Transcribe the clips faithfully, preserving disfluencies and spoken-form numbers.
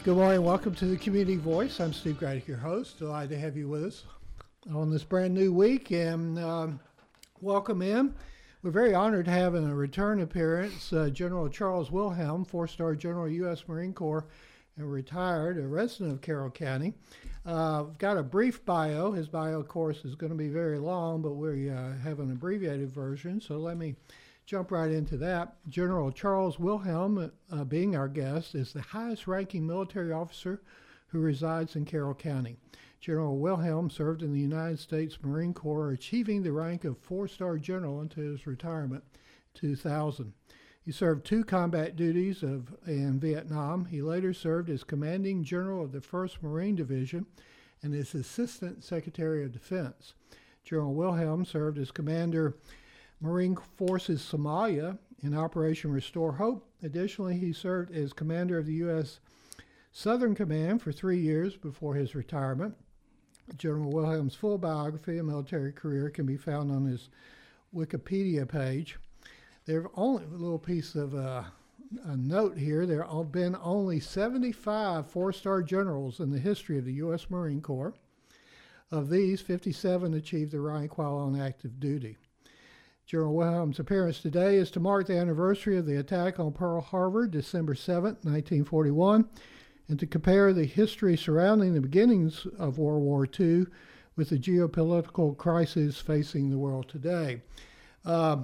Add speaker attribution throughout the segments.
Speaker 1: Good morning. Welcome to the Community Voice. I'm Steve Gradick, your host. Delighted to have you with us on this brand new week, and um, welcome in. We're very honored to have in a return appearance uh, General Charles Wilhelm, four-star General, U S Marine Corps, and retired, a resident of Carroll County. Uh, I've got a brief bio. His bio, of course, is going to be very long, but we uh, have an abbreviated version, so let me jump right into that. General Charles Wilhelm, uh, being our guest, is the highest-ranking military officer who resides in Carroll County. General Wilhelm served in the United States Marine Corps, achieving the rank of four-star general until his retirement in two thousand. He served two combat duties of, in Vietnam. He later served as commanding general of the first Marine Division and as Assistant Secretary of Defense. General Wilhelm served as Commander Marine Forces Somalia in Operation Restore Hope. Additionally, he served as commander of the U S Southern Command for three years before his retirement. General Wilhelm's full biography and military career can be found on his Wikipedia page. There have only a little piece of uh, a note here. There have been only seventy-five four-star generals in the history of the U S Marine Corps. Of these, fifty-seven achieved the rank while on active duty. General Wilhelm's appearance today is to mark the anniversary of the attack on Pearl Harbor, December seventh, nineteen forty-one, and to compare the history surrounding the beginnings of World War Two with the geopolitical crises facing the world today. Uh,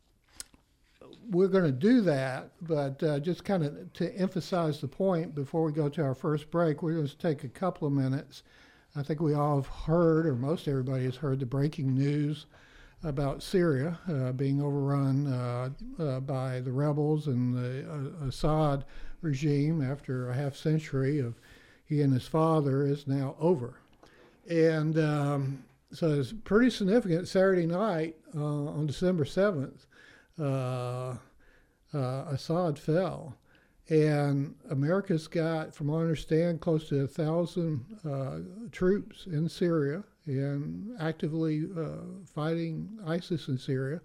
Speaker 1: we're going to do that, but uh, just kind of to emphasize the point before we go to our first break, we're going to take a couple of minutes. I think we all have heard, or most everybody has heard, the breaking news about Syria uh, being overrun uh, uh, by the rebels and the uh, Assad regime after a half century of he and his father is now over. And um, so it's pretty significant. Saturday night uh, on December seventh, uh, uh, Assad fell. And America's got, from what I understand, close to a thousand uh, troops in Syria and actively uh, fighting ISIS in Syria.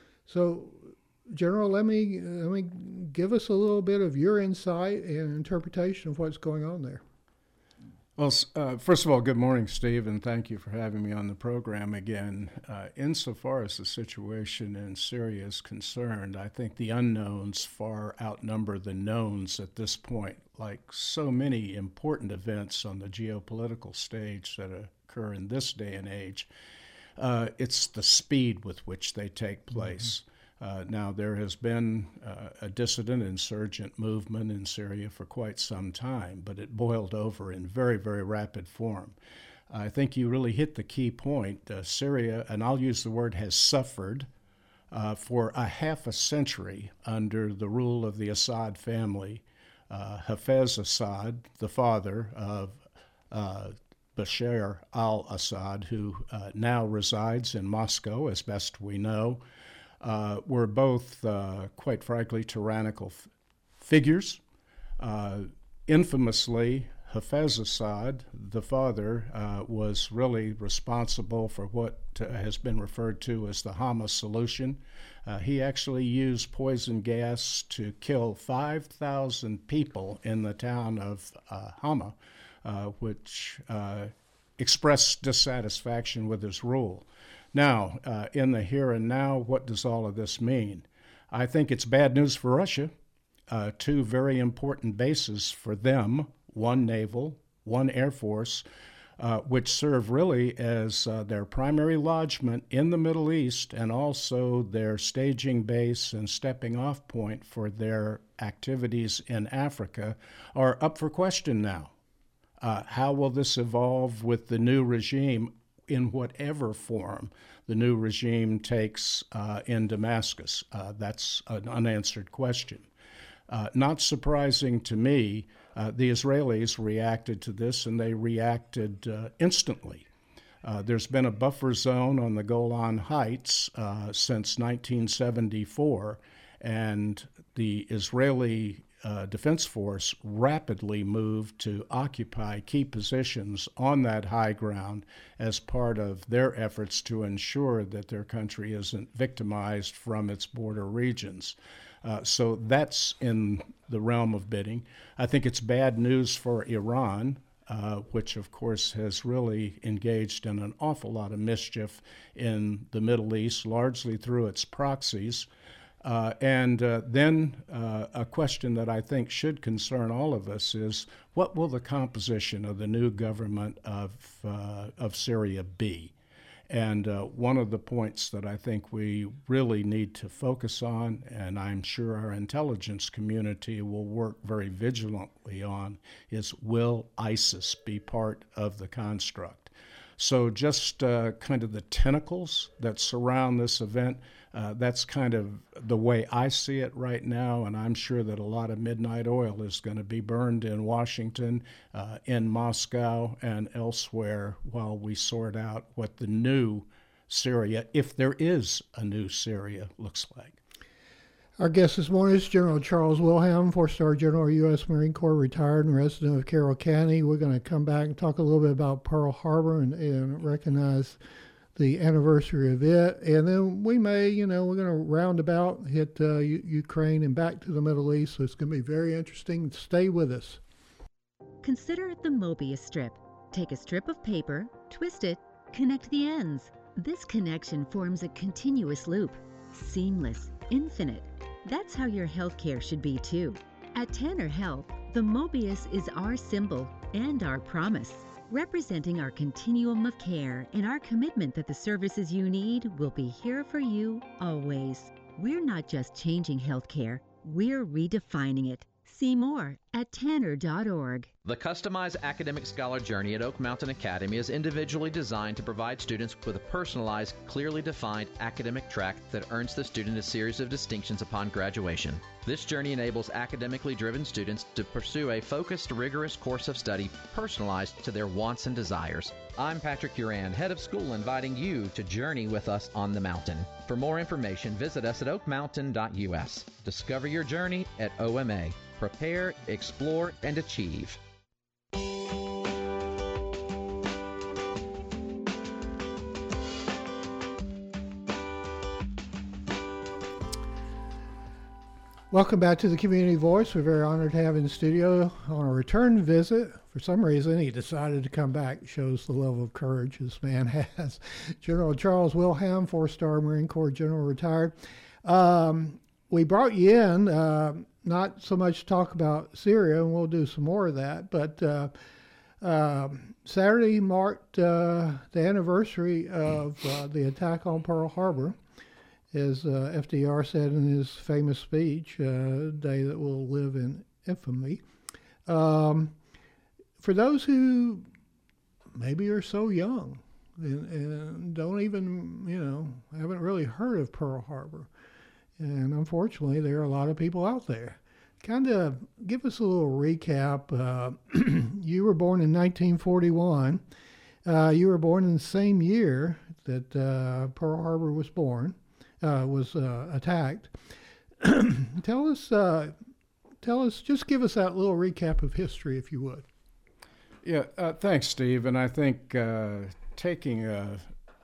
Speaker 1: So, General, let me let me give us a little bit of your insight and interpretation of what's going on there.
Speaker 2: Well, uh, first of all, good morning, Steve, and thank you for having me on the program again. Uh, insofar as the situation in Syria is concerned, I think the unknowns far outnumber the knowns at this point. Like so many important events on the geopolitical stage that occur in this day and age, uh, it's the speed with which they take place. Mm-hmm. Uh, now, there has been uh, a dissident insurgent movement in Syria for quite some time, but it boiled over in very, very rapid form. I think you really hit the key point. Uh, Syria, and I'll use the word, has suffered uh, for a half a century under the rule of the Assad family. Uh, Hafez Assad, the father of uh, Bashar al-Assad, who uh, now resides in Moscow, as best we know, Uh, were both, uh, quite frankly, tyrannical f- figures. Uh, infamously, Hafez Assad, the father, uh, was really responsible for what uh, has been referred to as the Hama solution. Uh, he actually used poison gas to kill five thousand people in the town of uh, Hama, uh, which uh, expressed dissatisfaction with his rule. Now, uh, in the here and now, what does all of this mean? I think it's bad news for Russia. Uh, two very important bases for them, one naval, one air force, uh, which serve really as uh, their primary lodgment in the Middle East and also their staging base and stepping off point for their activities in Africa, are up for question now. Uh, how will this evolve with the new regime in whatever form the new regime takes uh, in Damascus? Uh, that's an unanswered question. Uh, not surprising to me, uh, the Israelis reacted to this, and they reacted uh, instantly. Uh, there's been a buffer zone on the Golan Heights uh, since nineteen seventy-four, and the Israeli uh, Defense Force rapidly moved to occupy key positions on that high ground as part of their efforts to ensure that their country isn't victimized from its border regions. Uh, so that's in the realm of bidding. I think it's bad news for Iran, uh, which of course has really engaged in an awful lot of mischief in the Middle East, largely through its proxies. Uh, and uh, then uh, a question that I think should concern all of us is, what will the composition of the new government of, uh, of Syria be? And uh, one of the points that I think we really need to focus on, and I'm sure our intelligence community will work very vigilantly on, is, will ISIS be part of the construct? So just uh, kind of the tentacles that surround this event, uh, that's kind of the way I see it right now, and I'm sure that a lot of midnight oil is going to be burned in Washington, uh, in Moscow, and elsewhere while we sort out what the new Syria, if there is a new Syria, looks like.
Speaker 1: Our guest this morning is General Charles Wilhelm, four-star General, U S Marine Corps, retired and resident of Carroll County. We're going to come back and talk a little bit about Pearl Harbor and, and recognize the anniversary of it. And then we may, you know, we're going to roundabout hit uh, U- Ukraine and back to the Middle East. So it's going to be very interesting. Stay with us.
Speaker 3: Consider the Mobius strip. Take a strip of paper, twist it, connect the ends. This connection forms a continuous loop. Seamless, infinite. That's how your healthcare should be too. At Tanner Health, the Mobius is our symbol and our promise, representing our continuum of care and our commitment that the services you need will be here for you always. We're not just changing healthcare, we're redefining it. See more at tanner dot org.
Speaker 4: The customized academic scholar journey at Oak Mountain Academy is individually designed to provide students with a personalized, clearly defined academic track that earns the student a series of distinctions upon graduation. This journey enables academically driven students to pursue a focused, rigorous course of study personalized to their wants and desires. I'm Patrick Uran, head of school, inviting you to journey with us on the mountain. For more information, visit us at oak mountain dot u s. Discover your journey at O M A. Prepare, explore, and achieve.
Speaker 1: Welcome back to the Community Voice. We're very honored to have in the studio on a return visit. For some reason, he decided to come back. Shows the level of courage this man has. General Charles Wilhelm, four-star Marine Corps General, retired. Um, we brought you in, uh, not so much to talk about Syria, and we'll do some more of that, but uh, uh, Saturday marked uh, the anniversary of uh, the attack on Pearl Harbor. As uh, F D R said in his famous speech, uh, a day that will live in infamy. Um, for those who maybe are so young and, and don't even, you know, haven't really heard of Pearl Harbor, and unfortunately there are a lot of people out there. Kind of give us a little recap. Uh, you were born in nineteen forty-one. Uh, you were born in the same year that uh, Pearl Harbor was born. Uh, was uh, attacked. Tell us, uh, tell us, just give us that little recap of history, if you would.
Speaker 2: Yeah, uh, thanks, Steve. And I think uh, taking a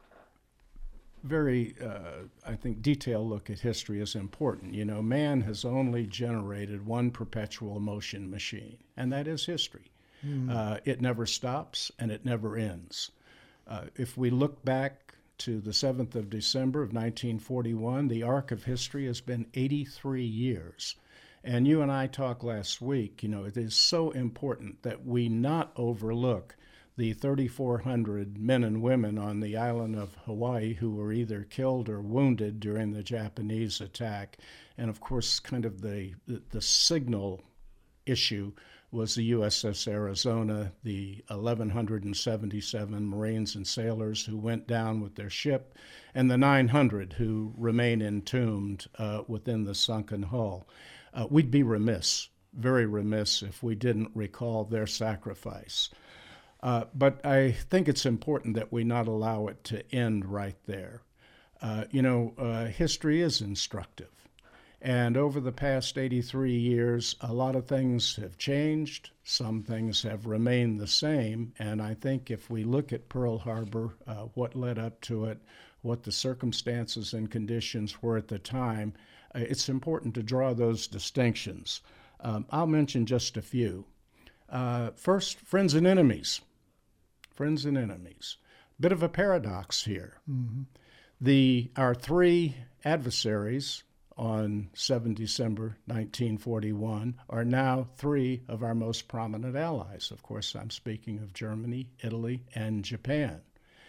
Speaker 2: very, uh, I think, detailed look at history is important. You know, man has only generated one perpetual motion machine, and that is history. Mm. Uh, it never stops, and it never ends. Uh, if we look back to the seventh of December of nineteen forty-one, the arc of history has been eighty-three years. And you and I talked last week, you know, it is so important that we not overlook the thirty-four hundred men and women on the island of Hawaii who were either killed or wounded during the Japanese attack. And of course, kind of the, the, the signal issue was the U S S Arizona, the eleven seventy-seven Marines and sailors who went down with their ship, and the nine hundred who remain entombed uh, within the sunken hull. Uh, we'd be remiss, very remiss, if we didn't recall their sacrifice. Uh, but I think it's important that we not allow it to end right there. Uh, you know, uh, history is instructive. And over the past eighty-three years, a lot of things have changed. Some things have remained the same. And I think if we look at Pearl Harbor, uh, what led up to it, what the circumstances and conditions were at the time, uh, it's important to draw those distinctions. Um, I'll mention just a few. Uh, first, friends and enemies. Friends and enemies. Bit of a paradox here. Mm-hmm. The our three adversaries on the seventh of December nineteen forty-one are now three of our most prominent allies. Of course, I'm speaking of Germany, Italy, and Japan.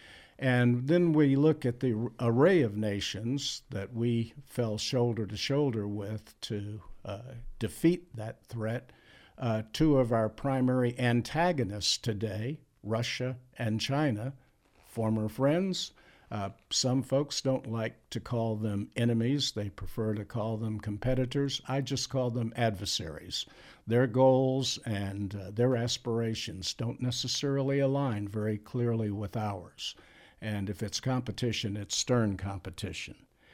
Speaker 2: And then we look at the array of nations that we fell shoulder to shoulder with to uh, defeat that threat. Uh, two of our primary antagonists today, Russia and China, former friends. Uh, some folks don't like to call them enemies. They prefer to call them competitors. I just call them adversaries. Their goals and uh, their aspirations don't necessarily align very clearly with ours. And if it's competition, it's stern competition.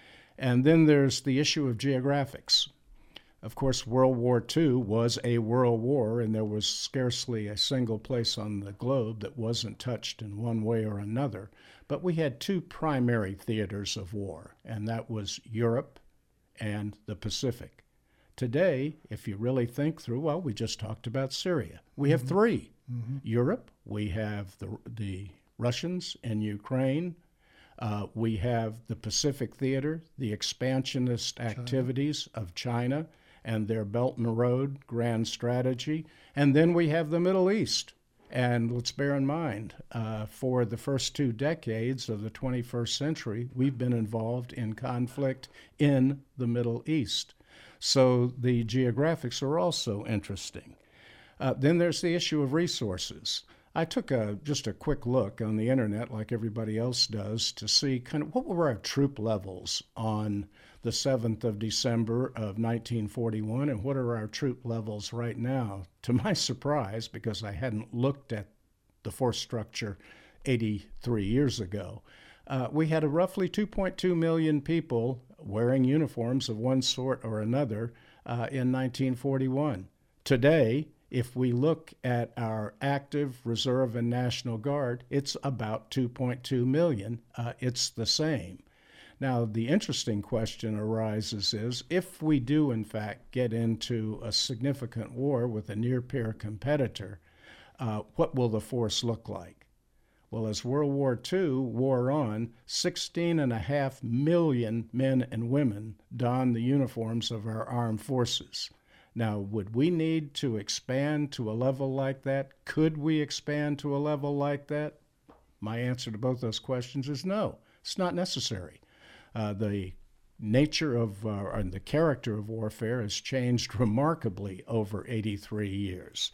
Speaker 2: And then there's the issue of geographics. Of course, World War Two was a world war, and there was scarcely a single place on the globe that wasn't touched in one way or another. But we had two primary theaters of war, and that was Europe and the Pacific. Today, if you really think through, well, we just talked about Syria. We have mm-hmm. three. Mm-hmm. Europe, we have the, the Russians in Ukraine. Uh, we have the Pacific Theater, the expansionist activities China. of China and their Belt and Road grand strategy. And then we have the Middle East. And let's bear in mind, uh, for the first two decades of the twenty-first century, we've been involved in conflict in the Middle East. So the geographics are also interesting. Uh, then there's the issue of resources. I took a, just a quick look on the internet, like everybody else does, to see kind of what were our troop levels on the seventh of December of nineteen forty-one, and what are our troop levels right now. To my surprise, because I hadn't looked at the force structure eighty-three years ago, uh, we had a roughly two point two million people wearing uniforms of one sort or another uh, in nineteen forty-one. Today, if we look at our active reserve and National Guard, it's about two point two million. Uh, it's the same. Now, the interesting question arises is, if we do, in fact, get into a significant war with a near-peer competitor, uh, what will the force look like? Well, as World War Two wore on, sixteen and a half million men and women donned the uniforms of our armed forces. Now, would we need to expand to a level like that? Could we expand to a level like that? My answer to both those questions is no. It's not necessary. Uh, the nature of, uh, and the character of warfare has changed remarkably over eighty-three years.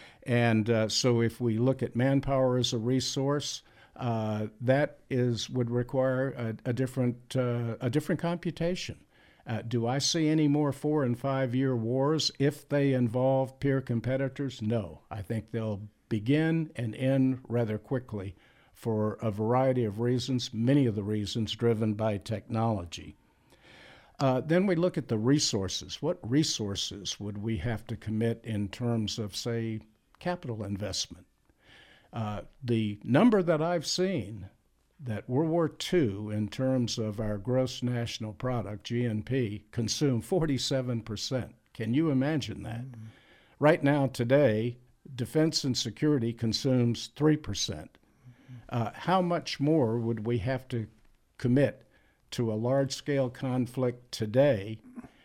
Speaker 2: And uh, so if we look at manpower as a resource, uh, that is would require a, a different uh, a different computation. Uh, do I see any more four and five year wars if they involve peer competitors? No. I think they'll begin and end rather quickly for a variety of reasons, many of the reasons driven by technology. Uh, then we look at the resources. What resources would we have to commit in terms of, say, capital investment? Uh, the number that I've seen that World War Two, in terms of our gross national product, G N P, consumed forty-seven percent. Can you imagine that? Mm-hmm. Right now, today, defense and security consumes three percent. Uh, how much more would we have to commit to a large-scale conflict today?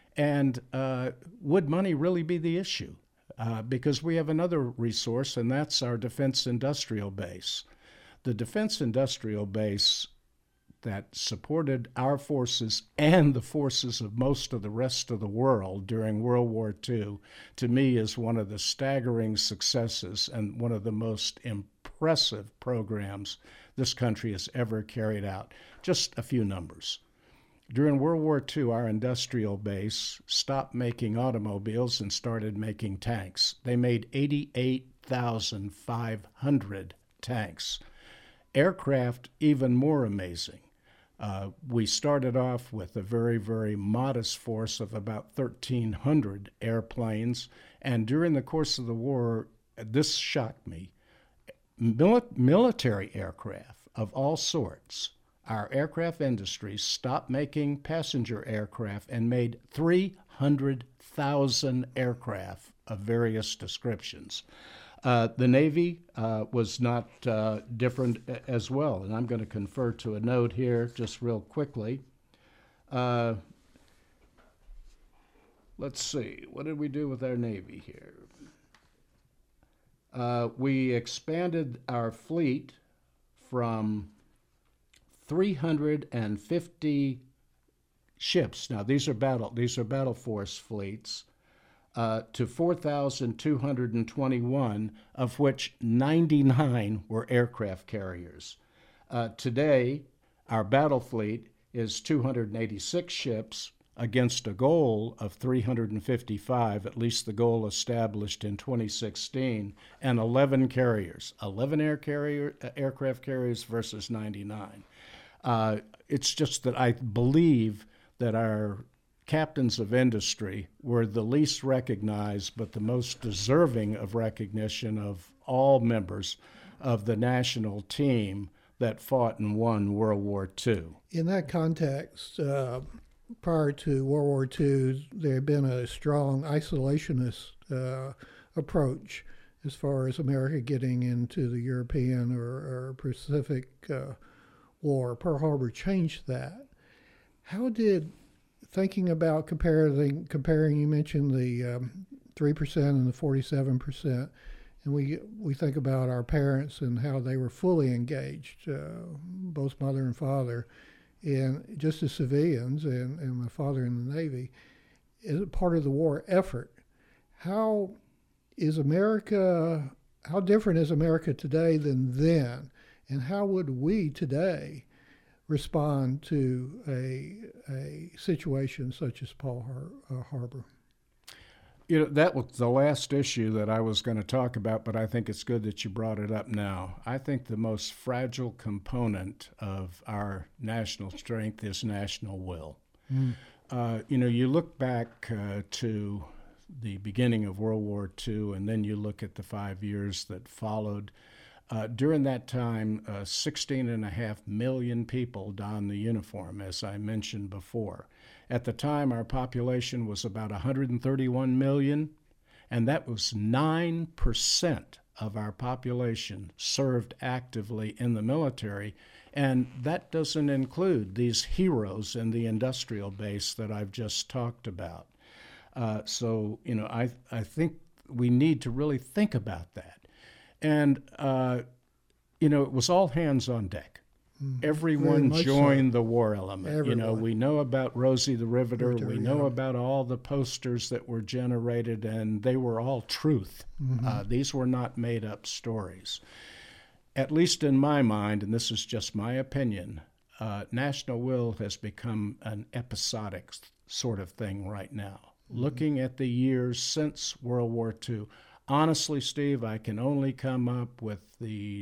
Speaker 2: And uh, would money really be the issue? Uh, because we have another resource, and that's our defense industrial base. The defense industrial base that supported our forces and the forces of most of the rest of the world during World War Two, to me, is one of the staggering successes and one of the most impressive programs this country has ever carried out. Just a few numbers. During World War Two, our industrial base stopped making automobiles and started making tanks. They made eighty-eight thousand five hundred tanks. Aircraft, even more amazing. Uh, we started off with a very, very modest force of about thirteen hundred airplanes, and during the course of the war, this shocked me. Mil- military aircraft of all sorts, our aircraft industry stopped making passenger aircraft and made three hundred thousand aircraft of various descriptions. Uh, the Navy uh, was not uh, different as well, and I'm going to confer to a note here just real quickly. Uh, let's see, what did we do with our Navy here? Uh, we expanded our fleet from three hundred fifty ships. Now these are battle these are battle force fleets. Uh, to four thousand two hundred twenty-one, of which ninety-nine were aircraft carriers. Uh, today, our battle fleet is two hundred eighty-six ships against a goal of three hundred fifty-five, at least the goal established in twenty sixteen, and eleven carriers, eleven air carrier, uh, aircraft carriers versus ninety-nine. Uh, it's just that I believe that our captains of industry were the least recognized but the most deserving of recognition of all members of the national team that fought and won World War Two.
Speaker 1: In that context, uh, prior to World War Two, there had been a strong isolationist uh, approach as far as America getting into the European or, or Pacific uh, War. Pearl Harbor changed that. How did Thinking about comparing, comparing, you mentioned the um, three percent and the forty-seven percent, and we we think about our parents and how they were fully engaged, uh, both mother and father, in just as civilians, and, and my father in the Navy, as part of the war effort. How is America, how different is America today than then, and how would we today respond to a a situation such as Pearl Har- uh, Harbor?
Speaker 2: You know, that was the last issue that I was going to talk about, but I think it's good that you brought it up now. I think the most fragile component of our national strength is national will. Mm. Uh, you know, you look back uh, to the beginning of World War Two, and then you look at the five years that followed. Uh, during that time, uh, sixteen and a half million people donned the uniform, as I mentioned before. At the time, our population was about one hundred thirty-one million, and that was nine percent of our population served actively in the military, and that doesn't include these heroes in the industrial base that I've just talked about. Uh, so, you know, I I think we need to really think about that. And, uh, you know, it was all hands on deck. Mm, Everyone joined so. the war element. Everyone. You know, we know about Rosie the Riveter. Riveter we know yeah. about all the posters that were generated, and they were all truth. Mm-hmm. Uh, these were not made-up stories. At least in my mind, and this is just my opinion, uh, national will has become an episodic sort of thing right now. Mm-hmm. Looking at the years since World War Two, honestly, Steve, I can only come up with the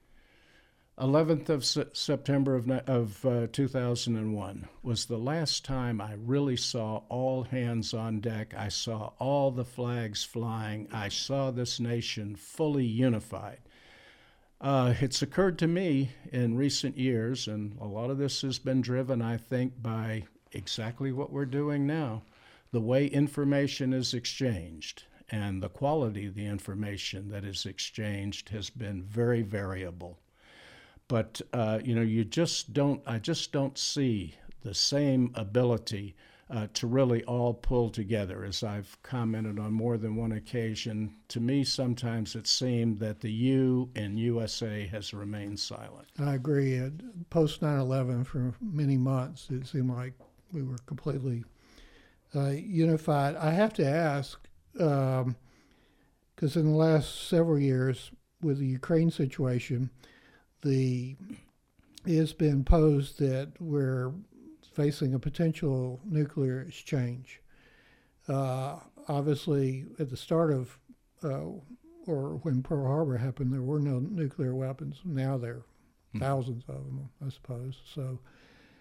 Speaker 2: eleventh of September of, of uh, two thousand one was the last time I really saw all hands on deck. I saw all the flags flying. I saw this nation fully unified. Uh, it's occurred to me in recent years, and a lot of this has been driven, I think, by exactly what we're doing now, the way information is exchanged. And the quality of the information that is exchanged has been very variable. But, uh, you know, you just don't, I just don't see the same ability uh, to really all pull together. As I've commented on more than one occasion, to me, sometimes it seemed that the U in U S A has remained silent.
Speaker 1: I agree. Uh, Post nine eleven, for many months, it seemed like we were completely uh, unified. I have to ask, because um, in the last several years with the Ukraine situation, the it has been posed that we're facing a potential nuclear exchange. Uh, obviously, at the start of, uh, or when Pearl Harbor happened, there were no nuclear weapons. Now there are thousands of them, I suppose. So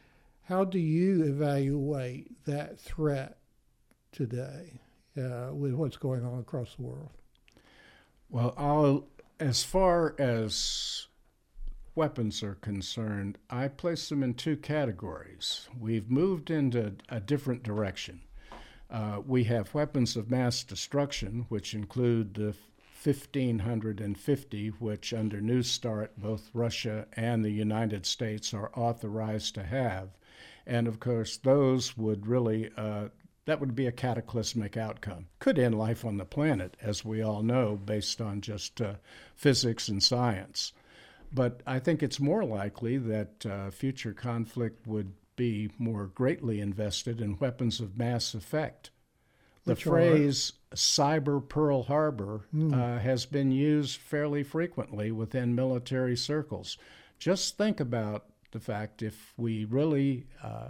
Speaker 1: How do you evaluate that threat today uh, with what's going on across the world?
Speaker 2: Well, I'll, as far as weapons are concerned, I place them in two categories. We've moved into a different direction. Uh, we have weapons of mass destruction, which include the fifteen fifty, which under New START, both Russia and the United States are authorized to have. And of course, those would really, uh, that would be a cataclysmic outcome. Could end life on the planet, as we all know, based on just uh, physics and science. But I think it's more likely that uh, future conflict would be more greatly invested in weapons of mass effect. The
Speaker 1: Which
Speaker 2: phrase cyber Pearl Harbor
Speaker 1: Mm.
Speaker 2: uh, has been used fairly frequently within military circles. Just think about the fact if we really uh,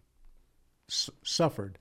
Speaker 2: s- suffered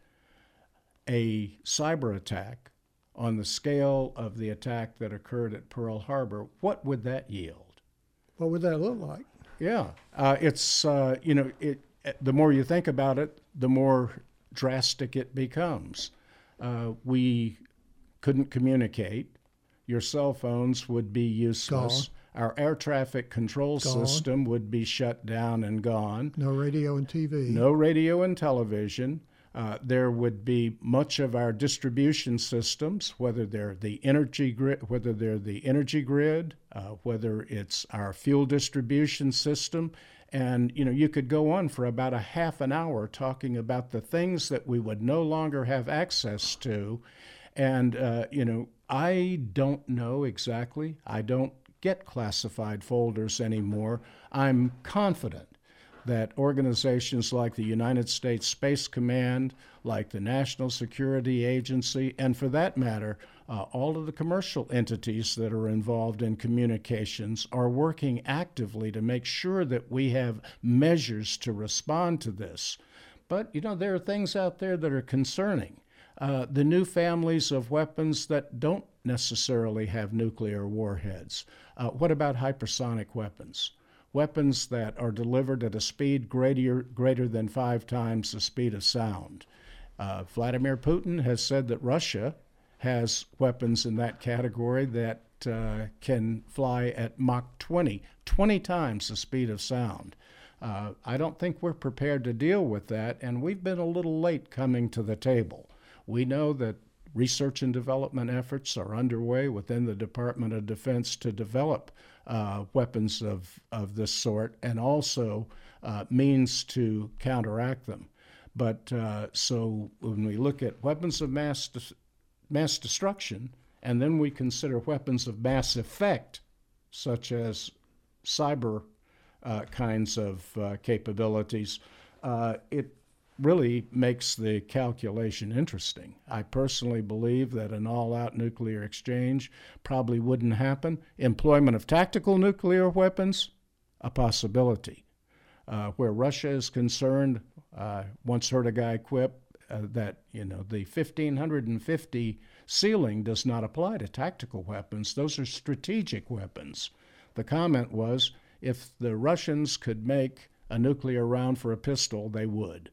Speaker 2: a cyber attack on the scale of the attack that occurred at Pearl Harbor, what would that yield?
Speaker 1: What would that look like?
Speaker 2: Yeah, uh, it's, uh, you know, it. the more you think about it, the more drastic it becomes. Uh, we couldn't communicate. Your cell phones would be useless.
Speaker 1: Gone.
Speaker 2: Our air traffic control
Speaker 1: Gone.
Speaker 2: system would be shut down and gone.
Speaker 1: No radio and T V.
Speaker 2: No radio and television. Uh, there would be much of our distribution systems, whether they're the energy grid, whether they're the energy grid, uh, whether it's our fuel distribution system. And, you know, you could go on for about a half an hour talking about the things that we would no longer have access to. And, uh, you know, I don't know exactly. I don't get classified folders anymore. I'm confident that organizations like the United States Space Command, like the National Security Agency, and for that matter, uh, all of the commercial entities that are involved in communications are working actively to make sure that we have measures to respond to this. But, you know, there are things out there that are concerning. Uh, the new families of weapons that don't necessarily have nuclear warheads. Uh, what about hypersonic weapons? Weapons that are delivered at a speed greater, greater than five times the speed of sound. Uh, Vladimir Putin has said that Russia has weapons in that category that uh, can fly at Mach twenty, twenty times the speed of sound. Uh, I don't think we're prepared to deal with that, and we've been a little late coming to the table. We know that research and development efforts are underway within the Department of Defense to develop uh, weapons of, of this sort and also uh, means to counteract them. But uh, so when we look at weapons of mass, de- mass destruction, and then we consider weapons of mass effect, such as cyber uh, kinds of uh, capabilities, uh, it really makes the calculation interesting. I personally believe that an all-out nuclear exchange probably wouldn't happen. Employment of tactical nuclear weapons, a possibility. Uh, where Russia is concerned, uh, once heard a guy quip uh, that, you know, the fifteen fifty ceiling does not apply to tactical weapons. Those are strategic weapons. The comment was, if the Russians could make a nuclear round for a pistol, they would.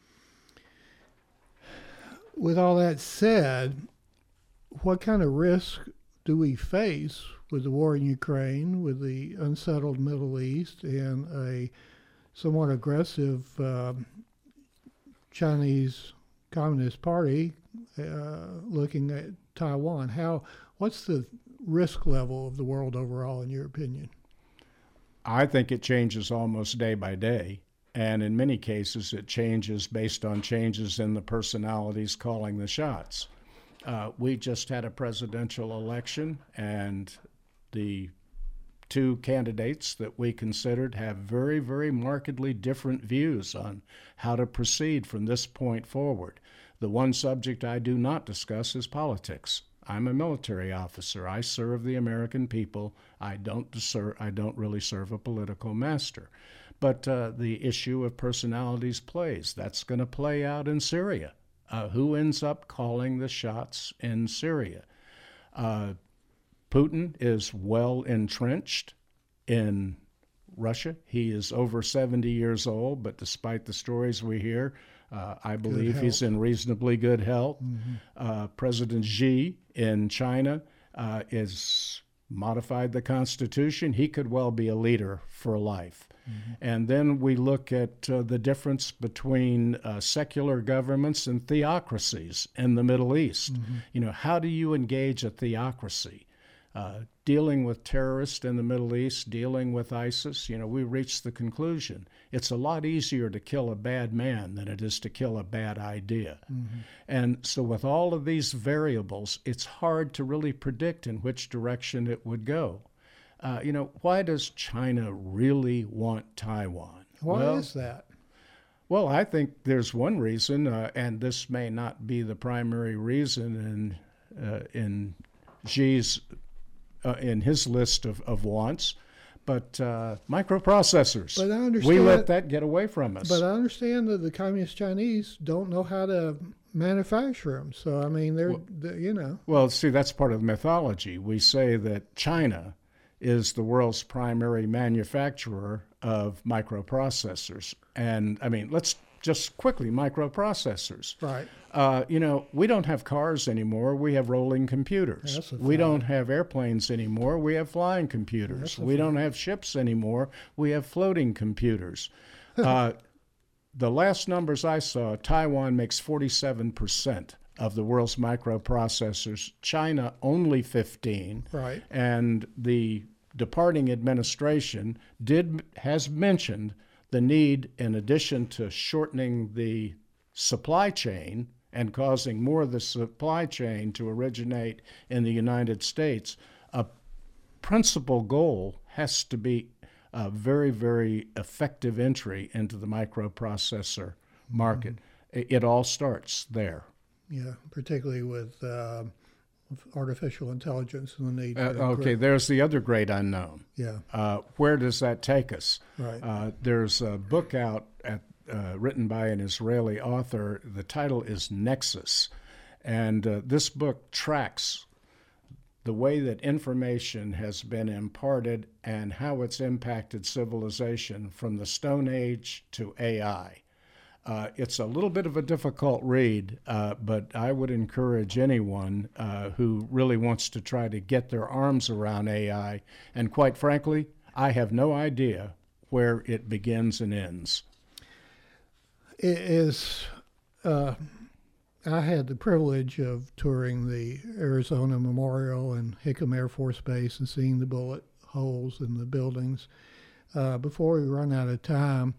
Speaker 1: With all that said, what kind of risk do we face with the war in Ukraine, with the unsettled Middle East, and a somewhat aggressive uh, Chinese Communist Party uh, looking at Taiwan? How? What's the risk level of the world overall, in your opinion?
Speaker 2: I think it changes almost day by day. And in many cases, it changes based on changes in the personalities calling the shots. Uh, we just had a presidential election, and the two candidates that we considered have very, very markedly different views on how to proceed from this point forward. The one subject I do not discuss is politics. I'm a military officer. I serve the American people. I don't deser- I don't really serve a political master. But uh, the issue of personalities plays. That's going to play out in Syria. Uh, who ends up calling the shots in Syria? Uh, Putin is well entrenched in Russia. He is over seventy years old, but despite the stories we hear, uh, I believe he's in reasonably good health. Mm-hmm. Uh, President Xi in China uh, is modified the Constitution. He could well be a leader for life. Mm-hmm. And then we look at uh, the difference between uh, secular governments and theocracies in the Middle East. Mm-hmm. You know, how do you engage a theocracy? Uh, dealing with terrorists in the Middle East, dealing with ISIS, you know, we reached the conclusion it's a lot easier to kill a bad man than it is to kill a bad idea. Mm-hmm. And so with all of these variables, it's hard to really predict in which direction it would go. Uh, you know, why does China really want Taiwan?
Speaker 1: Why
Speaker 2: well,
Speaker 1: is that?
Speaker 2: Well, I think there's one reason, uh, and this may not be the primary reason in, uh, in Xi's Uh, in his list of, of wants, but uh, microprocessors.
Speaker 1: But I understand,
Speaker 2: we let that get away from us.
Speaker 1: But I understand that the Communist Chinese don't know how to manufacture them. So, I mean, they're,
Speaker 2: well,
Speaker 1: they're you know.
Speaker 2: Well, see, that's part of the mythology. We say that China is the world's primary manufacturer of microprocessors. And, I mean, let's just quickly, microprocessors.
Speaker 1: Right.
Speaker 2: Uh, you know, we don't have cars anymore. We have rolling computers.
Speaker 1: That's a
Speaker 2: we
Speaker 1: fact.
Speaker 2: don't have airplanes anymore. We have flying computers.
Speaker 1: That's a
Speaker 2: We
Speaker 1: fact.
Speaker 2: don't have ships anymore. We have floating computers. uh, the last numbers I saw, Taiwan makes forty-seven percent of the world's microprocessors. China only fifteen.
Speaker 1: Right.
Speaker 2: And the departing administration did has mentioned the need, in addition to shortening the supply chain and causing more of the supply chain to originate in the United States, a principal goal has to be a very, very effective entry into the microprocessor market. Mm-hmm. It, it all starts there.
Speaker 1: Yeah, particularly with, uh, with artificial intelligence and the need.
Speaker 2: Uh,
Speaker 1: to
Speaker 2: okay,
Speaker 1: create-
Speaker 2: there's the other great unknown.
Speaker 1: Yeah.
Speaker 2: Uh, where does that take us?
Speaker 1: Right.
Speaker 2: Uh, there's a book out at Uh, written by an Israeli author. The title is Nexus. And uh, this book tracks the way that information has been imparted and how it's impacted civilization from the Stone Age to A I. Uh, it's a little bit of a difficult read, uh, but I would encourage anyone uh, who really wants to try to get their arms around A I. And quite frankly, I have no idea where it begins and ends.
Speaker 1: It is, uh, I had the privilege of touring the Arizona Memorial and Hickam Air Force Base and seeing the bullet holes in the buildings. Uh, before we run out of time,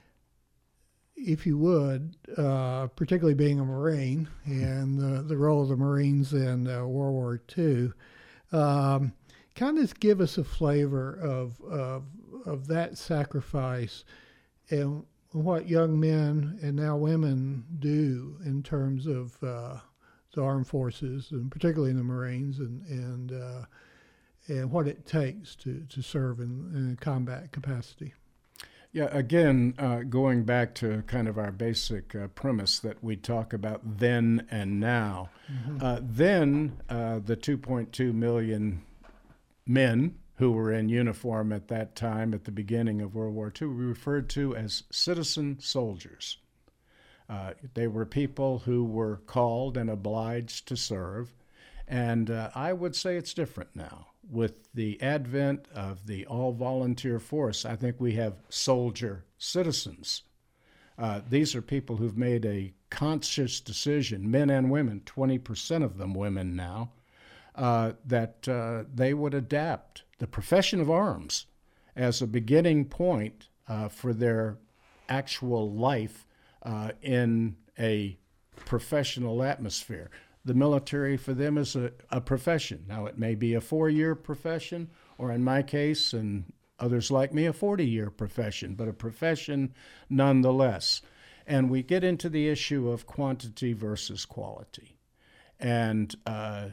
Speaker 1: if you would, uh, particularly being a Marine and the, the role of the Marines in uh, World War Two, um, kind of give us a flavor of, of, of that sacrifice and what young men and now women do in terms of uh, the armed forces, and particularly in the Marines, and and uh, and what it takes to, to serve in, in a combat capacity.
Speaker 2: Yeah, again, uh, going back to kind of our basic uh, premise that we talk about then and now. Mm-hmm. Uh, then, uh, the two point two million men who were in uniform at that time at the beginning of World War Two, we referred to as citizen soldiers. Uh, they were people who were called and obliged to serve. And uh, I would say it's different now. With the advent of the all-volunteer force, I think we have soldier citizens. Uh, these are people who've made a conscious decision, men and women, twenty percent of them women now, uh, that uh, they would adapt the profession of arms as a beginning point uh, for their actual life uh, in a professional atmosphere. The military for them is a, a profession. Now, it may be a four-year profession, or in my case, and others like me, a forty-year profession, but a profession nonetheless. And we get into the issue of quantity versus quality. And uh,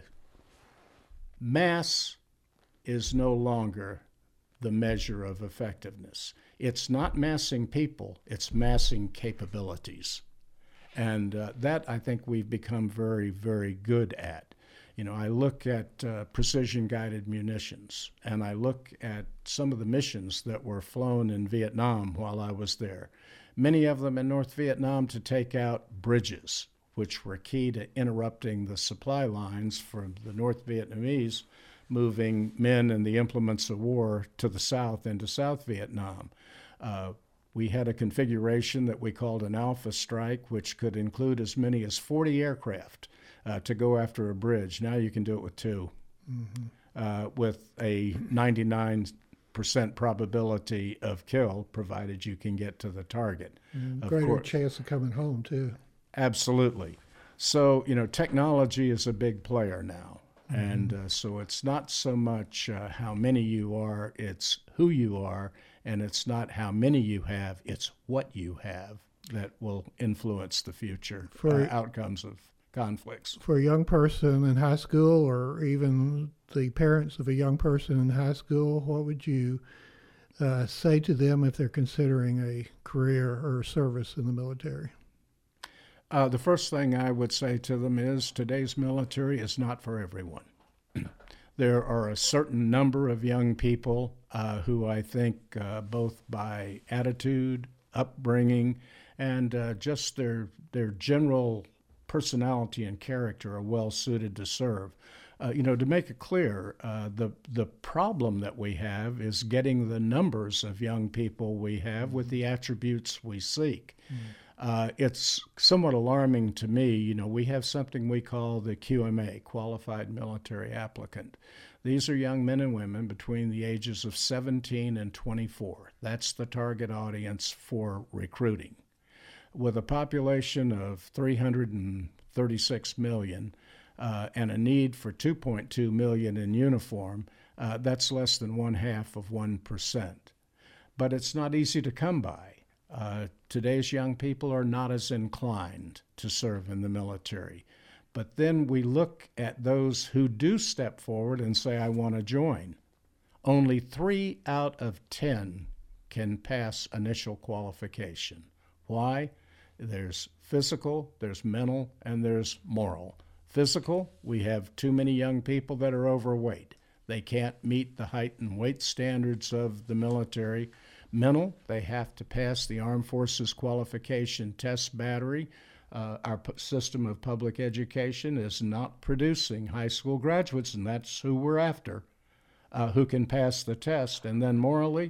Speaker 2: mass is no longer the measure of effectiveness. It's not massing people, it's massing capabilities. And uh, that I think we've become very, very good at. You know, I look at uh, precision-guided munitions, and I look at some of the missions that were flown in Vietnam while I was there, many of them in North Vietnam to take out bridges, which were key to interrupting the supply lines from the North Vietnamese moving men and the implements of war to the south into South Vietnam. Uh, we had a configuration that we called an Alpha Strike, which could include as many as forty aircraft uh, to go after a bridge. Now you can do it with two, mm-hmm. uh, with a ninety-nine percent probability of kill, provided you can get to the target.
Speaker 1: Mm, greater course, chance of coming home, too.
Speaker 2: Absolutely. So, you know, technology is a big player now. Mm-hmm. And uh, so it's not so much uh, how many you are, it's who you are, and it's not how many you have, it's what you have that will influence the future for, uh, outcomes of conflicts.
Speaker 1: For a young person in high school, or even the parents of a young person in high school, what would you uh, say to them if they're considering a career or service in the military?
Speaker 2: Uh, the first thing I would say to them is today's military is not for everyone. There are a certain number of young people uh, who I think uh, both by attitude, upbringing, and uh, just their their general personality and character are well suited to serve. Uh, you know, to make it clear, uh, the the problem that we have is getting the numbers of young people we have with the attributes we seek. Mm. Uh, it's somewhat alarming to me. You know, we have something we call the Q M A, Qualified Military Applicant. These are young men and women between the ages of seventeen and twenty-four. That's the target audience for recruiting. With a population of three hundred thirty-six million uh, and a need for two point two million in uniform, uh, that's less than one half of one percent. But it's not easy to come by. Uh, today's young people are not as inclined to serve in the military. But then we look at those who do step forward and say, I want to join. Only three out of ten can pass initial qualification. Why? There's physical, there's mental, and there's moral. Physical, we have too many young people that are overweight. They can't meet the height and weight standards of the military. Mental, they have to pass the Armed Forces Qualification Test Battery. Uh, our p- system of public education is not producing high school graduates, and that's who we're after, uh, who can pass the test. And then morally,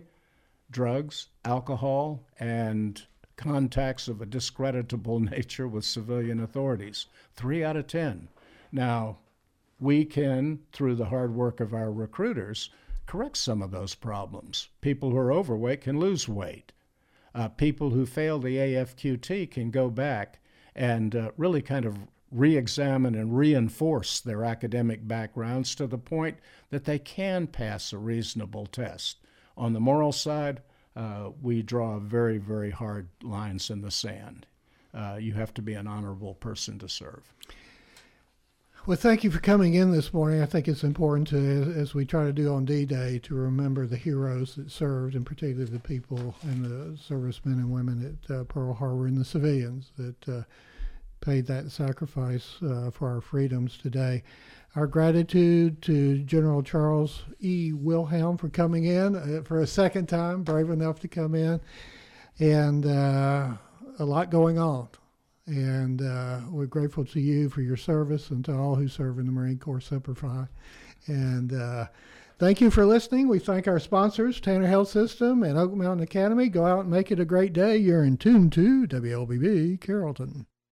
Speaker 2: drugs, alcohol, and contacts of a discreditable nature with civilian authorities. Three out of ten. Now, we can, through the hard work of our recruiters, correct some of those problems. People who are overweight can lose weight. Uh, people who fail the A F Q T can go back and uh, really kind of re-examine and reinforce their academic backgrounds to the point that they can pass a reasonable test. On the moral side, uh, we draw very, very hard lines in the sand. Uh, you have to be an honorable person to serve.
Speaker 1: Well, thank you for coming in this morning. I think it's important to, as we try to do on D-Day, to remember the heroes that served, and particularly the people and the servicemen and women at uh, Pearl Harbor and the civilians that uh, paid that sacrifice uh, for our freedoms today. Our gratitude to General Charles E. Wilhelm for coming in uh, for a second time, brave enough to come in, and uh, a lot going on. And uh, we're grateful to you for your service and to all who serve in the Marine Corps Semper Fi. And uh, thank you for listening. We thank our sponsors, Tanner Health System and Oak Mountain Academy. Go out and make it a great day. You're in tune to W L B B Carrollton.